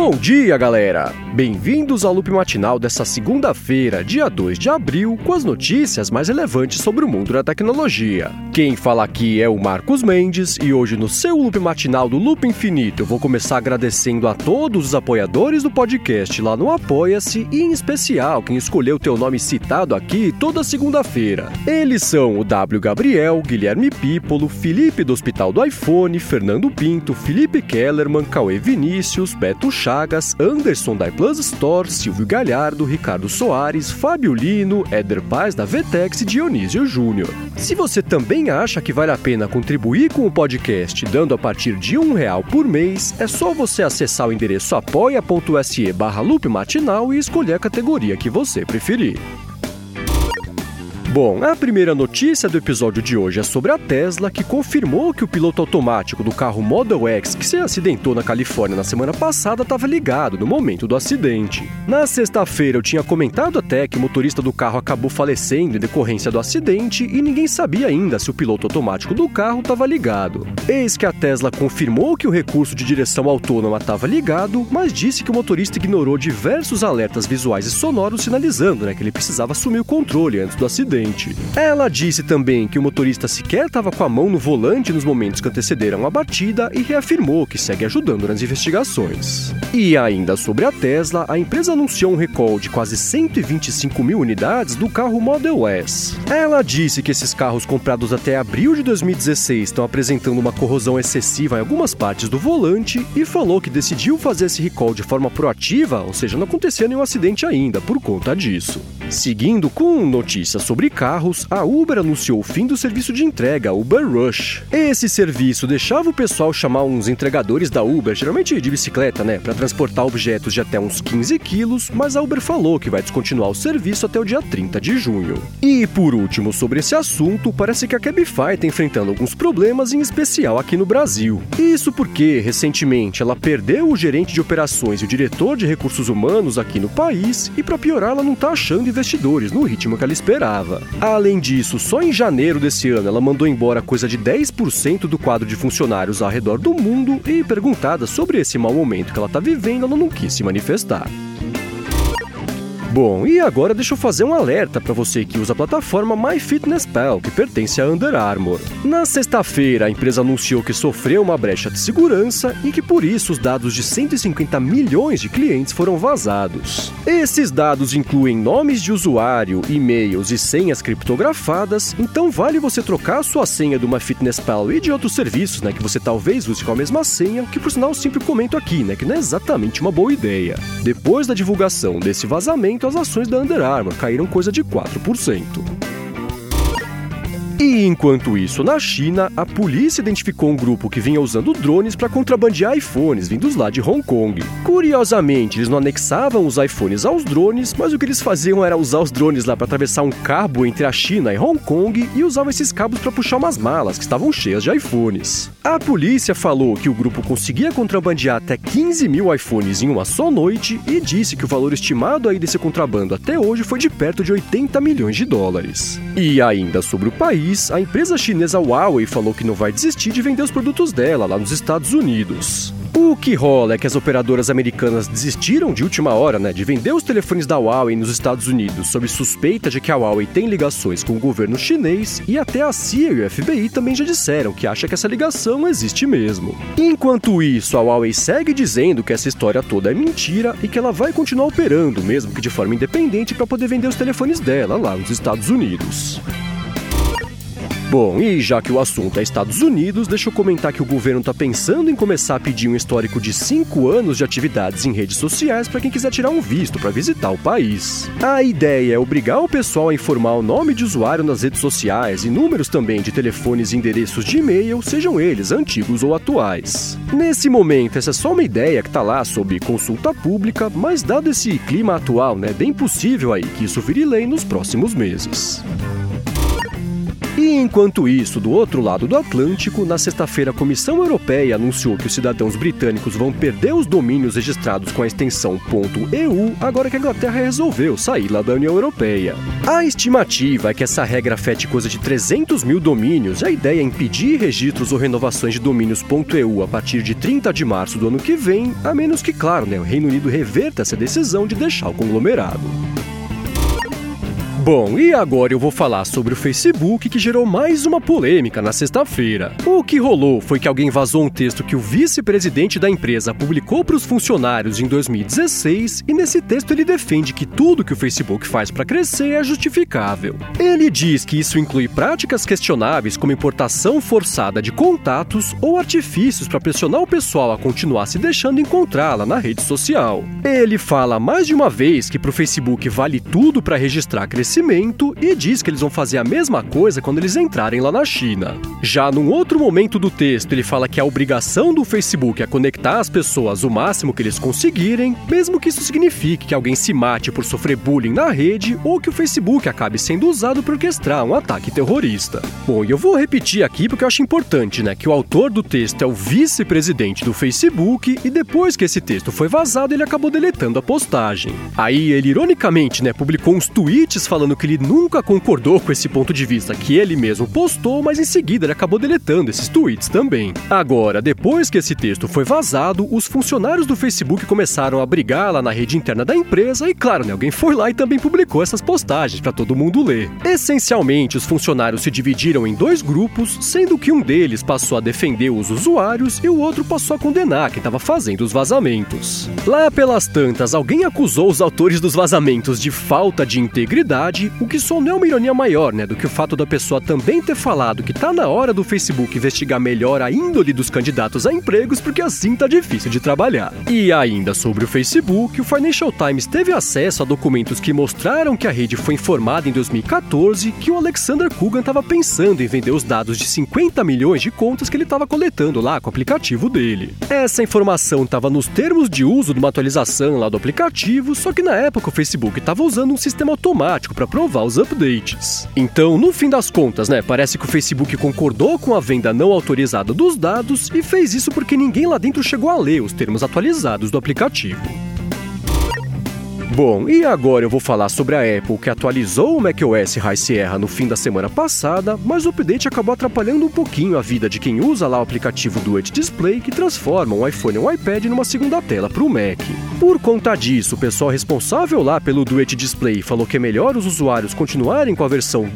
Bom dia, galera! Bem-vindos ao Loop Matinal dessa segunda-feira, dia 2 de abril, com as notícias mais relevantes sobre o mundo da tecnologia. Quem fala aqui é o Marcos Mendes e hoje no seu Loop Matinal do Loop Infinito eu vou começar agradecendo a todos os apoiadores do podcast lá no Apoia-se e em especial quem escolheu ter o nome citado aqui toda segunda-feira. Eles são o W. Gabriel, Guilherme Pípolo, Felipe do Hospital do iPhone, Fernando Pinto, Felipe Kellerman, Cauê Vinícius, Beto Chagas, Anderson da iPlus Store, Silvio Galhardo, Ricardo Soares, Fábio Lino, Éder Paz da Vetex e Dionísio Júnior. Se você também acha que vale a pena contribuir com o podcast dando a partir de R$1 por mês, é só você acessar o endereço apoia.se/loopmatinal e escolher a categoria que você preferir. Bom, a primeira notícia do episódio de hoje é sobre a Tesla, que confirmou que o piloto automático do carro Model X que se acidentou na Califórnia na semana passada estava ligado no momento do acidente. Na sexta-feira eu tinha comentado até que o motorista do carro acabou falecendo em decorrência do acidente e ninguém sabia ainda se o piloto automático do carro estava ligado. Eis que a Tesla confirmou que o recurso de direção autônoma estava ligado, mas disse que o motorista ignorou diversos alertas visuais e sonoros sinalizando que ele precisava assumir o controle antes do acidente. Ela disse também que o motorista sequer estava com a mão no volante nos momentos que antecederam a batida e reafirmou que segue ajudando nas investigações. E ainda sobre a Tesla, a empresa anunciou um recall de quase 125 mil unidades do carro Model S. Ela disse que esses carros comprados até abril de 2016 estão apresentando uma corrosão excessiva em algumas partes do volante e falou que decidiu fazer esse recall de forma proativa, ou seja, não acontecia nenhum acidente ainda por conta disso. Seguindo com notícias sobre carros, a Uber anunciou o fim do serviço de entrega, Uber Rush. Esse serviço deixava o pessoal chamar uns entregadores da Uber, geralmente de bicicleta, para transportar objetos de até uns 15 quilos, mas a Uber falou que vai descontinuar o serviço até o dia 30 de junho. E por último, sobre esse assunto, parece que a Cabify está enfrentando alguns problemas, em especial aqui no Brasil. Isso porque, recentemente, ela perdeu o gerente de operações e o diretor de recursos humanos aqui no país, e para piorar, ela não está achando investidores no ritmo que ela esperava. Além disso, só em janeiro desse ano ela mandou embora coisa de 10% do quadro de funcionários ao redor do mundo e, perguntada sobre esse mau momento que ela está vivendo, ela não quis se manifestar. Bom, e agora deixa eu fazer um alerta para você que usa a plataforma MyFitnessPal, que pertence à Under Armour. Na sexta-feira, a empresa anunciou que sofreu uma brecha de segurança e que por isso os dados de 150 milhões de clientes foram vazados. Esses dados incluem nomes de usuário, e-mails e senhas criptografadas, então vale você trocar a sua senha do MyFitnessPal e de outros serviços, que você talvez use com a mesma senha, que por sinal eu sempre comento aqui, que não é exatamente uma boa ideia. Depois da divulgação desse vazamento, as ações da Under Armour caíram coisa de 4%. E enquanto isso, na China, a polícia identificou um grupo que vinha usando drones para contrabandear iPhones vindos lá de Hong Kong. Curiosamente, eles não anexavam os iPhones aos drones, mas o que eles faziam era usar os drones lá para atravessar um cabo entre a China e Hong Kong e usavam esses cabos para puxar umas malas que estavam cheias de iPhones. A polícia falou que o grupo conseguia contrabandear até 15 mil iPhones em uma só noite e disse que o valor estimado aí desse contrabando até hoje foi de perto de 80 milhões de dólares. E ainda sobre o país, a empresa chinesa Huawei falou que não vai desistir de vender os produtos dela lá nos Estados Unidos. O que rola é que as operadoras americanas desistiram de última hora, de vender os telefones da Huawei nos Estados Unidos sob suspeita de que a Huawei tem ligações com o governo chinês e até a CIA e o FBI também já disseram que acha que essa ligação existe mesmo. Enquanto isso, a Huawei segue dizendo que essa história toda é mentira e que ela vai continuar operando, mesmo que de forma independente, para poder vender os telefones dela lá nos Estados Unidos. Bom, e já que o assunto é Estados Unidos, deixa eu comentar que o governo está pensando em começar a pedir um histórico de 5 anos de atividades em redes sociais para quem quiser tirar um visto para visitar o país. A ideia é obrigar o pessoal a informar o nome de usuário nas redes sociais e números também de telefones e endereços de e-mail, sejam eles antigos ou atuais. Nesse momento, essa é só uma ideia que está lá sob consulta pública, mas dado esse clima atual, é bem possível aí que isso vire lei nos próximos meses. E enquanto isso, do outro lado do Atlântico, na sexta-feira a Comissão Europeia anunciou que os cidadãos britânicos vão perder os domínios registrados com a extensão .eu agora que a Inglaterra resolveu sair lá da União Europeia. A estimativa é que essa regra afete coisa de 300 mil domínios e a ideia é impedir registros ou renovações de domínios .eu a partir de 30 de março do ano que vem, a menos que, claro, o Reino Unido reverta essa decisão de deixar o conglomerado. Bom, e agora eu vou falar sobre o Facebook, que gerou mais uma polêmica na sexta-feira. O que rolou foi que alguém vazou um texto que o vice-presidente da empresa publicou para os funcionários em 2016, e nesse texto ele defende que tudo que o Facebook faz para crescer é justificável. Ele diz que isso inclui práticas questionáveis como importação forçada de contatos ou artifícios para pressionar o pessoal a continuar se deixando encontrá-la na rede social. Ele fala mais de uma vez que para o Facebook vale tudo para registrar crescimento e diz que eles vão fazer a mesma coisa quando eles entrarem lá na China. Já num outro momento do texto, ele fala que a obrigação do Facebook é conectar as pessoas o máximo que eles conseguirem, mesmo que isso signifique que alguém se mate por sofrer bullying na rede ou que o Facebook acabe sendo usado para orquestrar um ataque terrorista. Bom, e eu vou repetir aqui porque eu acho importante, que o autor do texto é o vice-presidente do Facebook e depois que esse texto foi vazado, ele acabou deletando a postagem. Aí ele, ironicamente, publicou uns tweets falando que ele nunca concordou com esse ponto de vista que ele mesmo postou, mas em seguida ele acabou deletando esses tweets também. Agora, depois que esse texto foi vazado, os funcionários do Facebook começaram a brigar lá na rede interna da empresa e, claro, alguém foi lá e também publicou essas postagens para todo mundo ler. Essencialmente, os funcionários se dividiram em dois grupos, sendo que um deles passou a defender os usuários e o outro passou a condenar quem estava fazendo os vazamentos. Lá pelas tantas, alguém acusou os autores dos vazamentos de falta de integridade, o que só não é uma ironia maior, do que o fato da pessoa também ter falado que tá na hora do Facebook investigar melhor a índole dos candidatos a empregos, porque assim tá difícil de trabalhar. E ainda sobre o Facebook, o Financial Times teve acesso a documentos que mostraram que a rede foi informada em 2014 que o Alexander Kugan estava pensando em vender os dados de 50 milhões de contas que ele estava coletando lá com o aplicativo dele. Essa informação estava nos termos de uso de uma atualização lá do aplicativo, só que na época o Facebook estava usando um sistema automático para provar os updates. Então, no fim das contas, parece que o Facebook concordou com a venda não autorizada dos dados e fez isso porque ninguém lá dentro chegou a ler os termos atualizados do aplicativo. Bom, e agora eu vou falar sobre a Apple, que atualizou o macOS High Sierra no fim da semana passada, mas o update acabou atrapalhando um pouquinho a vida de quem usa lá o aplicativo Duet Display, que transforma um iPhone ou um iPad numa segunda tela para o Mac. Por conta disso, o pessoal responsável lá pelo Duet Display falou que é melhor os usuários continuarem com a versão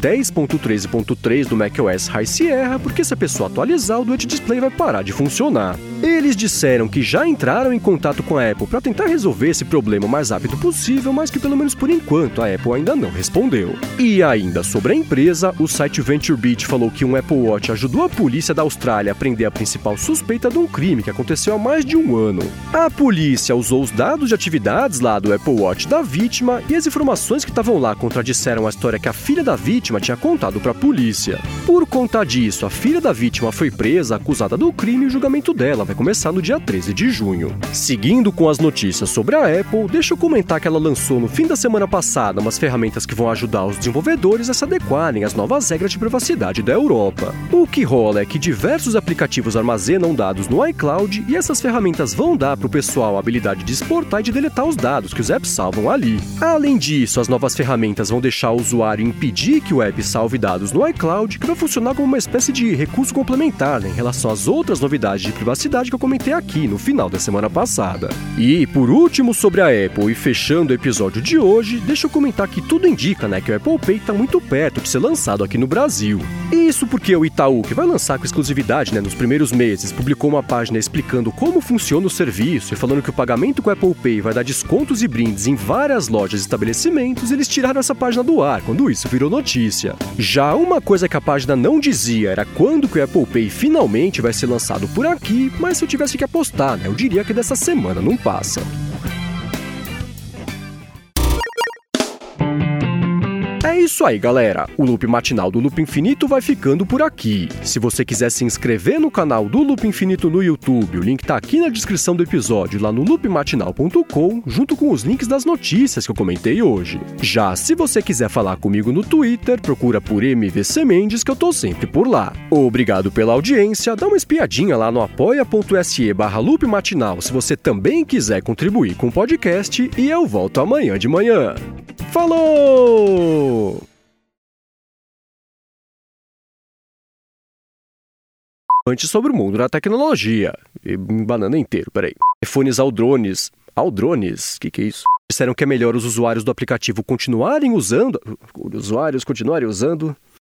10.13.3 do macOS High Sierra, porque se a pessoa atualizar, o Duet Display vai parar de funcionar. Eles disseram que já entraram em contato com a Apple para tentar resolver esse problema o mais rápido possível, mas que pelo menos por enquanto a Apple ainda não respondeu. E ainda sobre a empresa, o site VentureBeat falou que um Apple Watch ajudou a polícia da Austrália a prender a principal suspeita de um crime que aconteceu há mais de um ano. A polícia usou os dados de atividades lá do Apple Watch da vítima e as informações que estavam lá contradisseram a história que a filha da vítima tinha contado para a polícia. Por conta disso, a filha da vítima foi presa, acusada do crime, e o julgamento dela vai começar no dia 13 de junho. Seguindo com as notícias sobre a Apple, deixa eu comentar que ela lançou no fim da semana passada umas ferramentas que vão ajudar os desenvolvedores a se adequarem às novas regras de privacidade da Europa. O que rola é que diversos aplicativos armazenam dados no iCloud e essas ferramentas vão dar para o pessoal a habilidade de exportar e de deletar os dados que os apps salvam ali. Além disso, as novas ferramentas vão deixar o usuário impedir que o app salve dados no iCloud, que vai funcionar como uma espécie de recurso complementar em relação às outras novidades de privacidade que eu comentei aqui no final da semana passada. E, por último, sobre a Apple e fechando o episódio de hoje, deixa eu comentar que tudo indica, que o Apple Pay está muito perto de ser lançado aqui no Brasil. Isso porque o Itaú, que vai lançar com exclusividade nos primeiros meses, publicou uma página explicando como funciona o serviço e falando que o pagamento com o Apple Pay vai dar descontos e brindes em várias lojas e estabelecimentos, eles tiraram essa página do ar quando isso virou notícia. Já uma coisa que a página não dizia era quando que o Apple Pay finalmente vai ser lançado por aqui, mas se eu tivesse que apostar, eu diria que dessa semana não passa. É isso aí, galera. O Loop Matinal do Loop Infinito vai ficando por aqui. Se você quiser se inscrever no canal do Loop Infinito no YouTube, o link tá aqui na descrição do episódio, lá no loopmatinal.com, junto com os links das notícias que eu comentei hoje. Já se você quiser falar comigo no Twitter, procura por MVC Mendes, que eu tô sempre por lá. Obrigado pela audiência, dá uma espiadinha lá no apoia.se/loopmatinal se você também quiser contribuir com o podcast, e eu volto amanhã de manhã. Falou! Antes sobre o mundo da tecnologia. Banana inteiro, peraí. Telefones Aldrones. Aldrones? Que é isso? Disseram que é melhor os usuários do aplicativo continuarem usando...